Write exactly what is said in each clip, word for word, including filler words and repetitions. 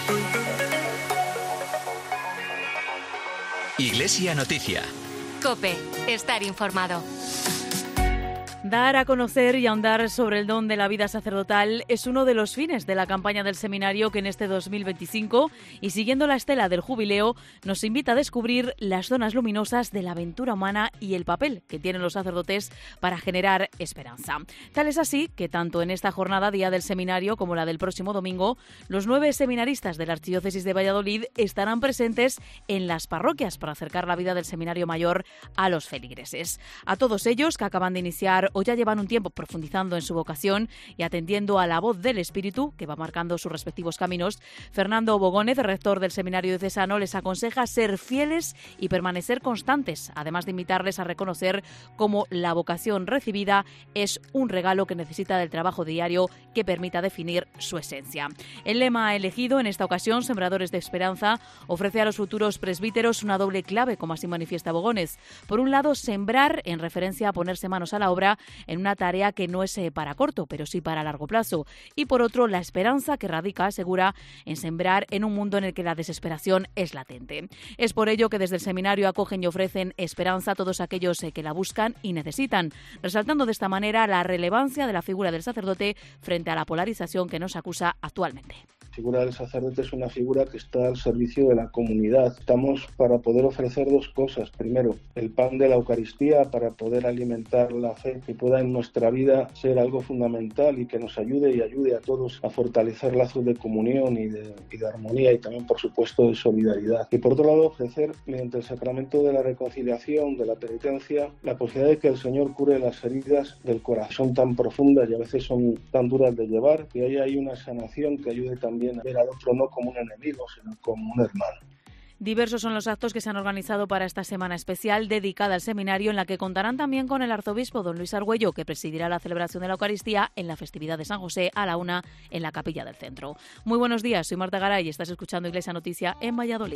Iglesia Noticia. COPE. Estar informado. Dar a conocer y ahondar sobre el don de la vida sacerdotal es uno de los fines de la campaña del seminario que en este dos mil veinticinco, y siguiendo la estela del jubileo, nos invita a descubrir las zonas luminosas de la aventura humana y el papel que tienen los sacerdotes para generar esperanza. Tal es así que tanto en esta jornada, día del seminario, como la del próximo domingo, los nueve seminaristas de la Archidiócesis de Valladolid estarán presentes en las parroquias para acercar la vida del seminario mayor a los feligreses. A todos ellos, que acaban de iniciar o ya llevan un tiempo profundizando en su vocación y atendiendo a la voz del Espíritu, que va marcando sus respectivos caminos, Fernando Bogónez, rector del Seminario Diocesano, les aconseja ser fieles y permanecer constantes, además de invitarles a reconocer cómo la vocación recibida es un regalo que necesita del trabajo diario que permita definir su esencia. El lema elegido en esta ocasión, Sembradores de Esperanza, ofrece a los futuros presbíteros una doble clave, como así manifiesta Bogónez. Por un lado, sembrar, en referencia a ponerse manos a la obra en una tarea que no es para corto, pero sí para largo plazo. Y por otro, la esperanza, que radica, asegura, en sembrar en un mundo en el que la desesperación es latente. Es por ello que desde el seminario acogen y ofrecen esperanza a todos aquellos que la buscan y necesitan, resaltando de esta manera la relevancia de la figura del sacerdote frente a la polarización que nos acusa actualmente. La figura del sacerdote es una figura que está al servicio de la comunidad. Estamos para poder ofrecer dos cosas. Primero, el pan de la Eucaristía para poder alimentar la fe, que pueda en nuestra vida ser algo fundamental y que nos ayude y ayude a todos a fortalecer lazos de comunión y de, y de armonía, y también, por supuesto, de solidaridad. Y por otro lado, ofrecer, mediante el sacramento de la reconciliación, de la penitencia, la posibilidad de que el Señor cure las heridas del corazón tan profundas y a veces son tan duras de llevar, que haya ahí una sanación que ayude también a ver al otro no como un enemigo, sino como un hermano. Diversos son los actos que se han organizado para esta semana especial dedicada al seminario, en la que contarán también con el arzobispo don Luis Argüello, que presidirá la celebración de la Eucaristía en la festividad de San José a la una en la capilla del centro. Muy buenos días, soy Marta Garay y estás escuchando Iglesia Noticia en Valladolid.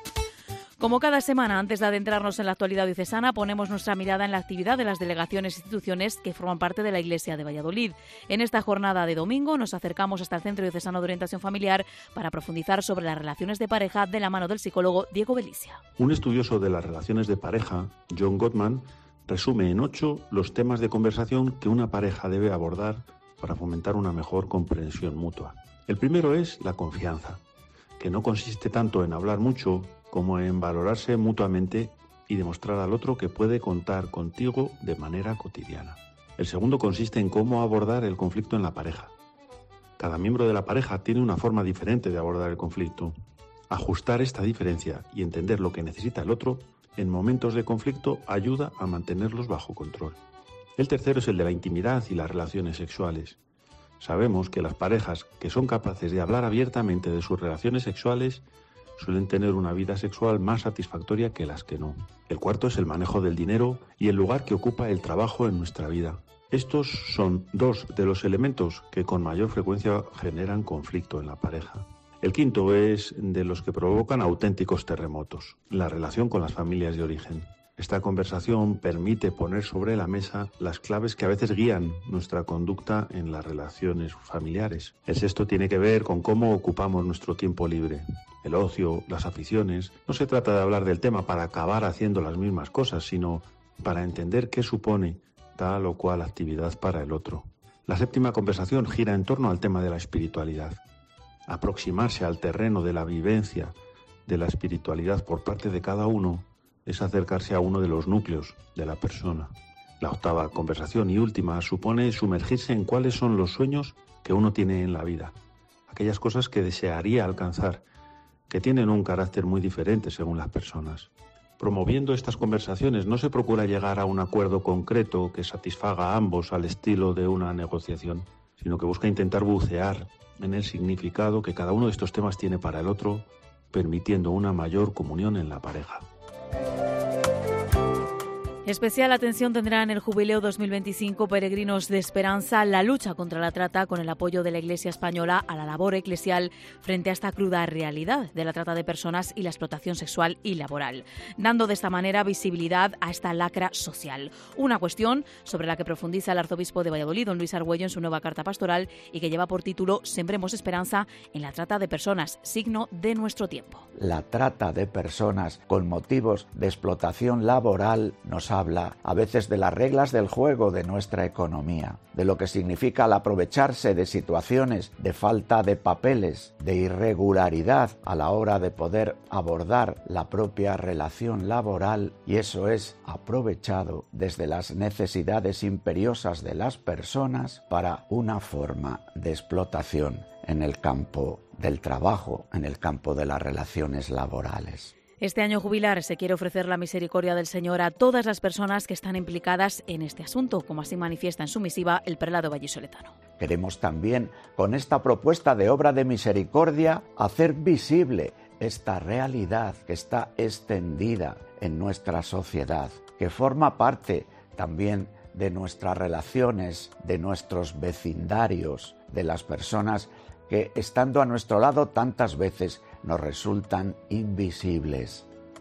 Como cada semana, antes de adentrarnos en la actualidad diocesana, ponemos nuestra mirada en la actividad de las delegaciones e instituciones que forman parte de la Iglesia de Valladolid. En esta jornada de domingo nos acercamos hasta el Centro Diocesano de Orientación Familiar para profundizar sobre las relaciones de pareja de la mano del psicólogo Diego Belicia. Un estudioso de las relaciones de pareja, John Gottman, resume en ocho los temas de conversación que una pareja debe abordar para fomentar una mejor comprensión mutua. El primero es la confianza, que no consiste tanto en hablar mucho como en valorarse mutuamente y demostrar al otro que puede contar contigo de manera cotidiana. El segundo consiste en cómo abordar el conflicto en la pareja. Cada miembro de la pareja tiene una forma diferente de abordar el conflicto. Ajustar esta diferencia y entender lo que necesita el otro en momentos de conflicto ayuda a mantenerlos bajo control. El tercero es el de la intimidad y las relaciones sexuales. Sabemos que las parejas que son capaces de hablar abiertamente de sus relaciones sexuales suelen tener una vida sexual más satisfactoria que las que no. El cuarto es el manejo del dinero y el lugar que ocupa el trabajo en nuestra vida. Estos son dos de los elementos que con mayor frecuencia generan conflicto en la pareja. El quinto es de los que provocan auténticos terremotos, la relación con las familias de origen. Esta conversación permite poner sobre la mesa las claves que a veces guían nuestra conducta en las relaciones familiares. El sexto tiene que ver con cómo ocupamos nuestro tiempo libre. El ocio, las aficiones. No se trata de hablar del tema para acabar haciendo las mismas cosas, sino para entender qué supone tal o cual actividad para el otro. La séptima conversación gira en torno al tema de la espiritualidad. Aproximarse al terreno de la vivencia de la espiritualidad por parte de cada uno es acercarse a uno de los núcleos de la persona. La octava conversación y última supone sumergirse en cuáles son los sueños que uno tiene en la vida, aquellas cosas que desearía alcanzar, que tienen un carácter muy diferente según las personas. Promoviendo estas conversaciones no se procura llegar a un acuerdo concreto que satisfaga a ambos al estilo de una negociación, sino que busca intentar bucear en el significado que cada uno de estos temas tiene para el otro, permitiendo una mayor comunión en la pareja. Especial atención tendrá en el Jubileo dos mil veinticinco Peregrinos de Esperanza la lucha contra la trata con el apoyo de la Iglesia española a la labor eclesial frente a esta cruda realidad de la trata de personas y la explotación sexual y laboral, dando de esta manera visibilidad a esta lacra social. Una cuestión sobre la que profundiza el arzobispo de Valladolid, don Luis Argüello, en su nueva carta pastoral y que lleva por título Sembremos esperanza en la trata de personas, signo de nuestro tiempo. La trata de personas con motivos de explotación laboral nos habla a veces de las reglas del juego de nuestra economía, de lo que significa el aprovecharse de situaciones de falta de papeles, de irregularidad a la hora de poder abordar la propia relación laboral, y eso es aprovechado desde las necesidades imperiosas de las personas para una forma de explotación en el campo del trabajo, en el campo de las relaciones laborales. Este año jubilar se quiere ofrecer la misericordia del Señor a todas las personas que están implicadas en este asunto, como así manifiesta en su misiva el prelado vallisoletano. Queremos también, con esta propuesta de obra de misericordia, hacer visible esta realidad que está extendida en nuestra sociedad, que forma parte también de nuestras relaciones, de nuestros vecindarios, de las personas que, estando a nuestro lado tantas veces, nos resultan invisibles.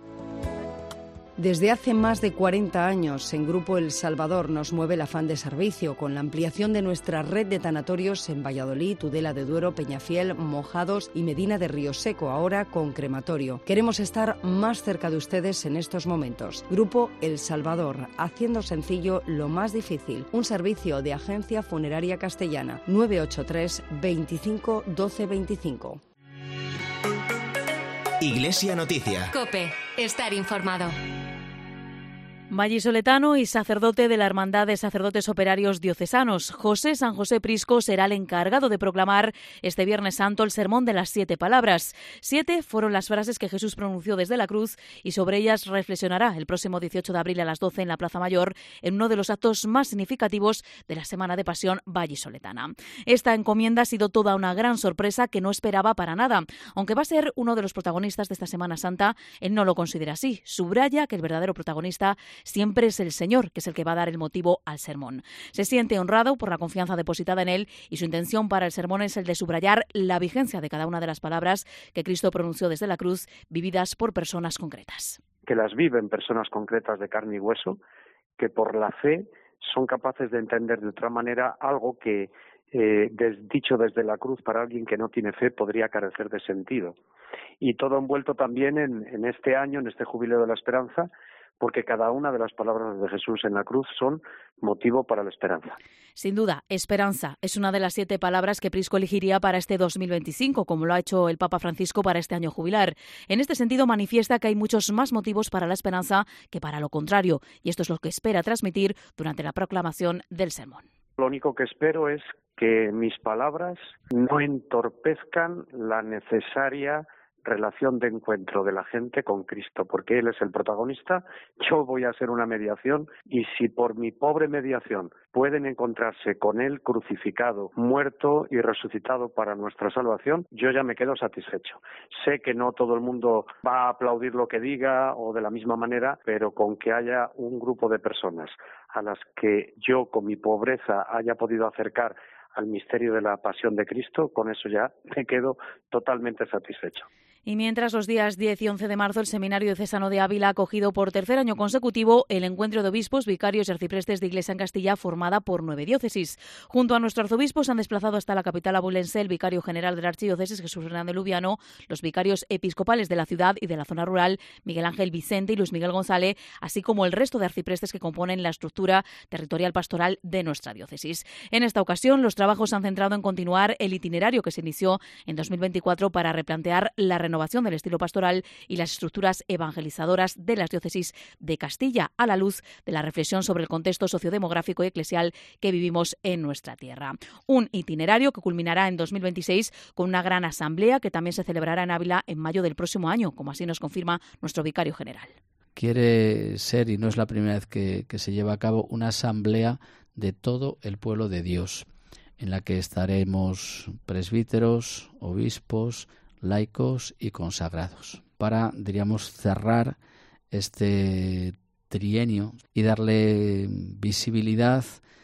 Desde hace más de cuarenta años, en Grupo El Salvador nos mueve el afán de servicio, con la ampliación de nuestra red de tanatorios en Valladolid, Tudela de Duero, Peñafiel, Mojados y Medina de Río Seco, ahora con crematorio. Queremos estar más cerca de ustedes en estos momentos. Grupo El Salvador, haciendo sencillo lo más difícil. Un servicio de Agencia Funeraria Castellana. nueve ocho tres, veinticinco, doce, veinticinco. Iglesia Noticia. COPE. Estar informado. Vallisoletano y sacerdote de la Hermandad de Sacerdotes Operarios Diocesanos, José San José Prisco, será el encargado de proclamar este Viernes Santo el sermón de las siete palabras. Siete fueron las frases que Jesús pronunció desde la cruz y sobre ellas reflexionará el próximo dieciocho de abril a las doce en la Plaza Mayor, en uno de los actos más significativos de la Semana de Pasión vallisoletana. Esta encomienda ha sido toda una gran sorpresa que no esperaba para nada. Aunque va a ser uno de los protagonistas de esta Semana Santa, él no lo considera así. Subraya que el verdadero protagonista siempre es el Señor, que es el que va a dar el motivo al sermón. Se siente honrado por la confianza depositada en él y su intención para el sermón es el de subrayar la vigencia de cada una de las palabras que Cristo pronunció desde la cruz, vividas por personas concretas. Que las viven personas concretas de carne y hueso, que por la fe son capaces de entender de otra manera algo que, eh, des, dicho desde la cruz para alguien que no tiene fe, podría carecer de sentido. Y todo envuelto también en, en este año, en este Jubileo de la Esperanza, porque cada una de las palabras de Jesús en la cruz son motivo para la esperanza. Sin duda, esperanza es una de las siete palabras que Prisco elegiría para este dos mil veinticinco, como lo ha hecho el Papa Francisco para este año jubilar. En este sentido, manifiesta que hay muchos más motivos para la esperanza que para lo contrario, y esto es lo que espera transmitir durante la proclamación del sermón. Lo único que espero es que mis palabras no entorpezcan la necesaria relación de encuentro de la gente con Cristo, porque Él es el protagonista, yo voy a hacer una mediación, y si por mi pobre mediación pueden encontrarse con Él crucificado, muerto y resucitado para nuestra salvación, yo ya me quedo satisfecho. Sé que no todo el mundo va a aplaudir lo que diga o de la misma manera, pero con que haya un grupo de personas a las que yo con mi pobreza haya podido acercar al misterio de la pasión de Cristo, con eso ya me quedo totalmente satisfecho. Y mientras, los días diez y once de marzo, el Seminario Diocesano de Ávila ha acogido por tercer año consecutivo el encuentro de obispos, vicarios y arciprestes de Iglesia en Castilla, formada por nueve diócesis. Junto a nuestro arzobispo se han desplazado hasta la capital abulense el vicario general de la archidiócesis, Jesús Hernández Lubiano, los vicarios episcopales de la ciudad y de la zona rural, Miguel Ángel Vicente y Luis Miguel González, así como el resto de arciprestes que componen la estructura territorial pastoral de nuestra diócesis. En esta ocasión, los trabajos se han centrado en continuar el itinerario que se inició en dos mil veinticuatro para replantear la renovación del estilo pastoral y las estructuras evangelizadoras de las diócesis de Castilla, a la luz de la reflexión sobre el contexto sociodemográfico y eclesial que vivimos en nuestra tierra. Un itinerario que culminará en dos mil veintiséis con una gran asamblea que también se celebrará en Ávila en mayo del próximo año, como así nos confirma nuestro vicario general. Quiere ser, y no es la primera vez que, que se lleva a cabo, una asamblea de todo el pueblo de Dios, en la que estaremos presbíteros, obispos, laicos y consagrados, para, diríamos, cerrar este trienio y darle visibilidad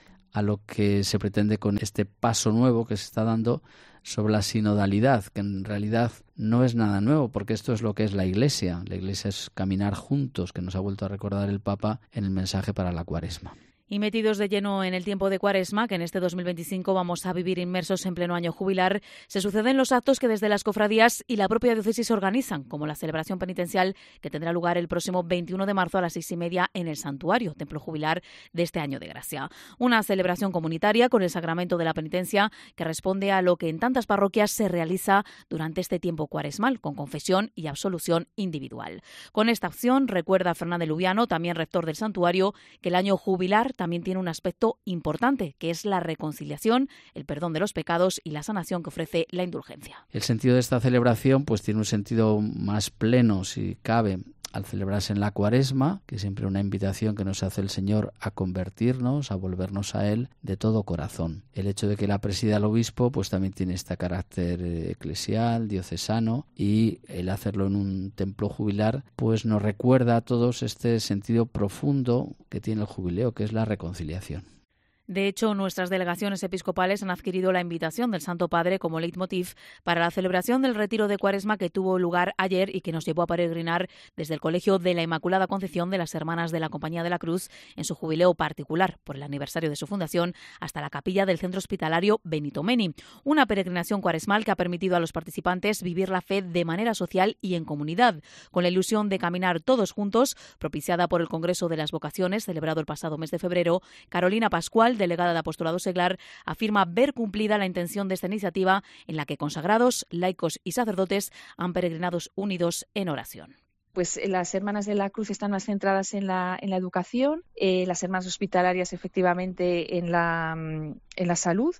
a lo que se pretende con este paso nuevo que se está dando sobre la sinodalidad, que en realidad no es nada nuevo, porque esto es lo que es la Iglesia. La Iglesia es caminar juntos, que nos ha vuelto a recordar el Papa en el mensaje para la Cuaresma. Y metidos de lleno en el tiempo de Cuaresma, que en este dos mil veinticinco vamos a vivir inmersos en pleno año jubilar, se suceden los actos que desde las cofradías y la propia diócesis organizan, como la celebración penitencial que tendrá lugar el próximo veintiuno de marzo a las seis y media en el Santuario, templo jubilar de este año de gracia. Una celebración comunitaria con el sacramento de la penitencia que responde a lo que en tantas parroquias se realiza durante este tiempo cuaresmal, con confesión y absolución individual. Con esta acción, recuerda Fernández Lubiano, también rector del Santuario, que el año jubilar también tiene un aspecto importante, que es la reconciliación, el perdón de los pecados y la sanación que ofrece la indulgencia. El sentido de esta celebración pues tiene un sentido más pleno, si cabe, al celebrarse en la Cuaresma, que es siempre una invitación que nos hace el Señor a convertirnos, a volvernos a Él de todo corazón. El hecho de que la presida el obispo pues también tiene este carácter eclesial, diocesano, y el hacerlo en un templo jubilar pues nos recuerda a todos este sentido profundo que tiene el jubileo, que es la reconciliación. De hecho, nuestras delegaciones episcopales han adquirido la invitación del Santo Padre como leitmotiv para la celebración del retiro de Cuaresma que tuvo lugar ayer y que nos llevó a peregrinar desde el Colegio de la Inmaculada Concepción de las Hermanas de la Compañía de la Cruz en su jubileo particular por el aniversario de su fundación hasta la capilla del Centro Hospitalario Benito Meni. Una peregrinación cuaresmal que ha permitido a los participantes vivir la fe de manera social y en comunidad, con la ilusión de caminar todos juntos, propiciada por el Congreso de las Vocaciones celebrado el pasado mes de febrero. Carolina Pascual, delegada de Apostolado Seglar, afirma ver cumplida la intención de esta iniciativa en la que consagrados, laicos y sacerdotes han peregrinado unidos en oración. Pues las hermanas de la Cruz están más centradas en la, en la educación, eh, las hermanas hospitalarias efectivamente en la, en la salud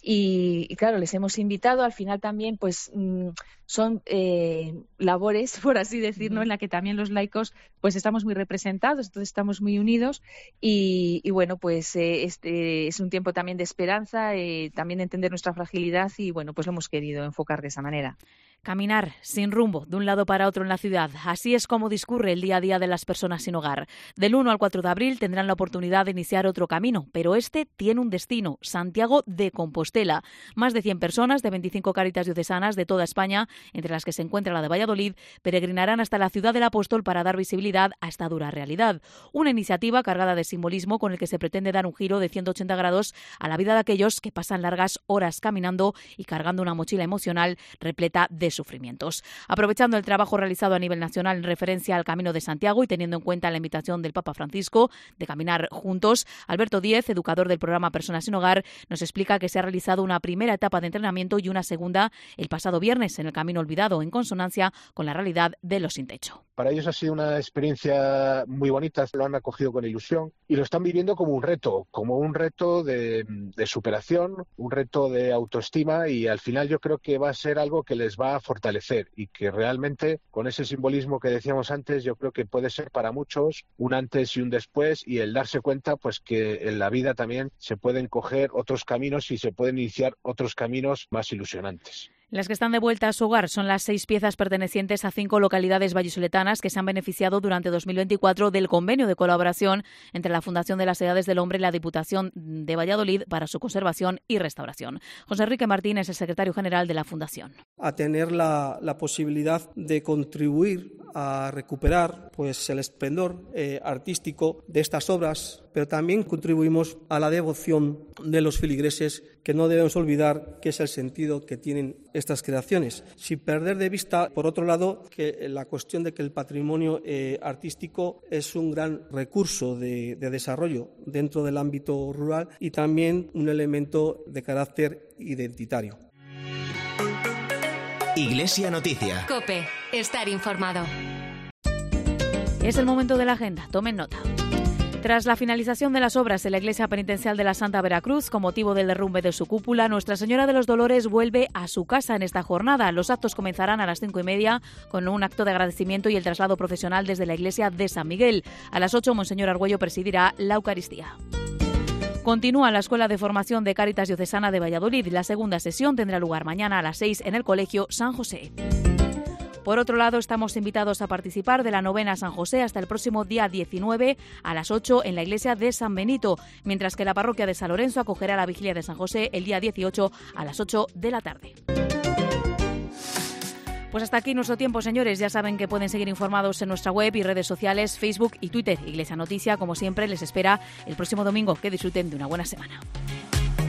y, y claro, les hemos invitado, al final también pues mm, son eh, labores, por así decirlo, ¿no? En la que también los laicos pues estamos muy representados, entonces estamos muy unidos y, y bueno, pues eh, este es un tiempo también de esperanza, eh, también de entender nuestra fragilidad y bueno, pues lo hemos querido enfocar de esa manera. Caminar sin rumbo de un lado para otro en la ciudad. Así es como discurre el día a día de las personas sin hogar. Del uno al cuatro de abril tendrán la oportunidad de iniciar otro camino, pero este tiene un destino, Santiago de Compostela. Más de cien personas de veinticinco Cáritas diocesanas de toda España, entre las que se encuentra la de Valladolid, peregrinarán hasta la ciudad del Apóstol para dar visibilidad a esta dura realidad. Una iniciativa cargada de simbolismo con el que se pretende dar un giro de ciento ochenta grados a la vida de aquellos que pasan largas horas caminando y cargando una mochila emocional repleta de sufrimientos. Aprovechando el trabajo realizado a nivel nacional en referencia al Camino de Santiago y teniendo en cuenta la invitación del Papa Francisco de caminar juntos, Alberto Díez, educador del programa Personas sin Hogar, nos explica que se ha realizado una primera etapa de entrenamiento y una segunda el pasado viernes en el Camino Olvidado, en consonancia con la realidad de los sin techo. Para ellos ha sido una experiencia muy bonita, lo han acogido con ilusión y lo están viviendo como un reto, como un reto de, de superación, un reto de autoestima y al final yo creo que va a ser algo que les va a fortalecer y que realmente con ese simbolismo que decíamos antes yo creo que puede ser para muchos un antes y un después y el darse cuenta pues que en la vida también se pueden coger otros caminos y se pueden iniciar otros caminos más ilusionantes. Las que están de vuelta a su hogar son las seis piezas pertenecientes a cinco localidades vallisoletanas que se han beneficiado durante dos mil veinticuatro del convenio de colaboración entre la Fundación de las Edades del Hombre y la Diputación de Valladolid para su conservación y restauración. José Enrique Martín es el secretario general de la Fundación. A tener la, la posibilidad de contribuir a recuperar pues, el esplendor eh, artístico de estas obras, pero también contribuimos a la devoción de los feligreses, que no debemos olvidar que es el sentido que tienen estas creaciones, sin perder de vista, por otro lado, que la cuestión de que el patrimonio eh, artístico es un gran recurso de, de desarrollo dentro del ámbito rural y también un elemento de carácter identitario. Iglesia Noticia. COPE. Estar informado. Es el momento de la agenda. Tomen nota. Tras la finalización de las obras en la Iglesia Penitencial de la Santa Veracruz, con motivo del derrumbe de su cúpula, Nuestra Señora de los Dolores vuelve a su casa en esta jornada. Los actos comenzarán a las cinco y media con un acto de agradecimiento y el traslado procesional desde la Iglesia de San Miguel. A las ocho, Monseñor Argüello presidirá la Eucaristía. Continúa la Escuela de Formación de Cáritas Diocesana de Valladolid. La segunda sesión tendrá lugar mañana a las seis en el Colegio San José. Por otro lado, estamos invitados a participar de la novena San José hasta el próximo día diecinueve a las ocho en la iglesia de San Benito, mientras que la parroquia de San Lorenzo acogerá la vigilia de San José el día dieciocho a las ocho de la tarde. Pues hasta aquí nuestro tiempo, señores. Ya saben que pueden seguir informados en nuestra web y redes sociales, Facebook y Twitter. Iglesia Noticia, como siempre, les espera el próximo domingo. Que disfruten de una buena semana.